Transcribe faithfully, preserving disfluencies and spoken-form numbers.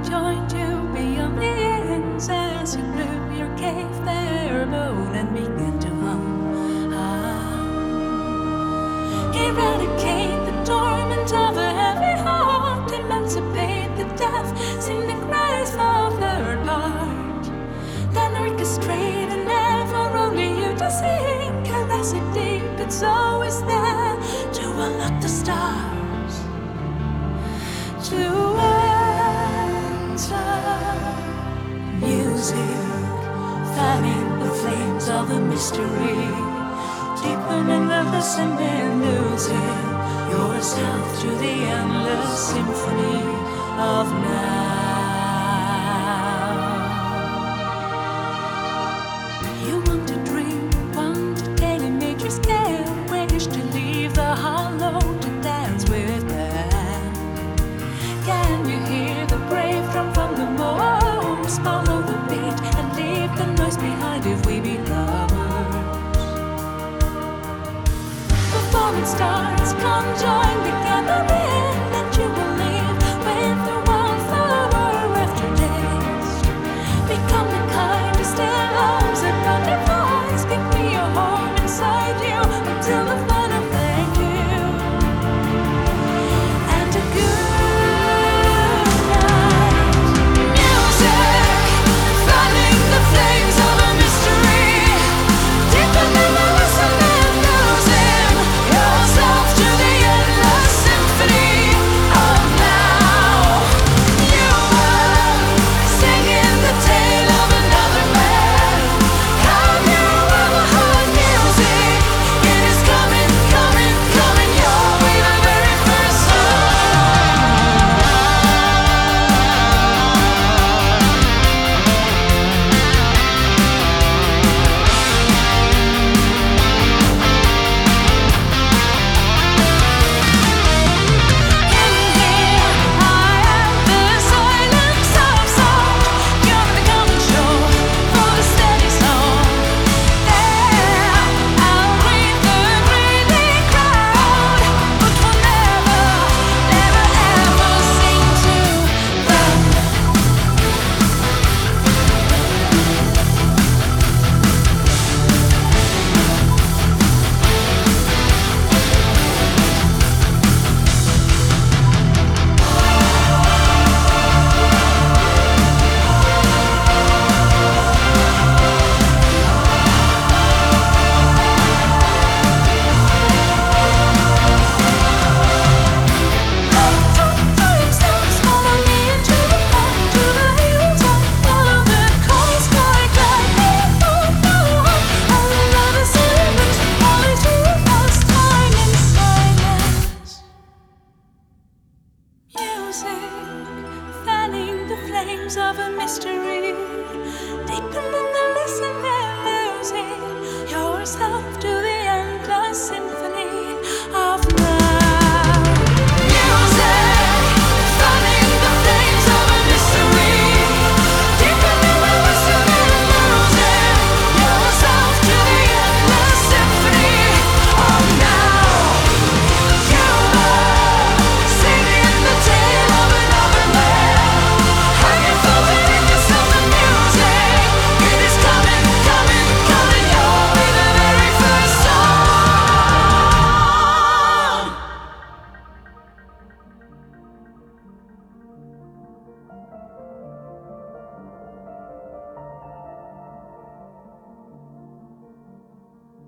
joined you beyond the ends as you blew your cave there alone and began to hum. Ah. Eradicate the torment of a heavy heart, emancipate the deaf, sing the cries for third part. Then orchestrate and never only you to sing, caress it deep, it's always there to unlock the stars, to enter. Music, fanning the flames of the mystery, deepening the listening, losing yourself to the endless symphony of now. You want to dream, want to daily make your scale, wish to leave the hollow to dance with them. Can you hear the brave drum from the moors? Follow the beat and leave the noise behind if we be lovers. Before it starts, come join the gathering that you will leave with the wildflower after taste. Become the kind who still arms around your voice. Give me a home inside you until the final thank you and a good night. Music, fanning the flames of a mystery, deepening the listening, losing yourself to the endless symphony of now. You are singing the tale of another man. Have you ever heard music? It is coming, coming, coming your way the very first of a mystery, deepening the listening, losing yourself to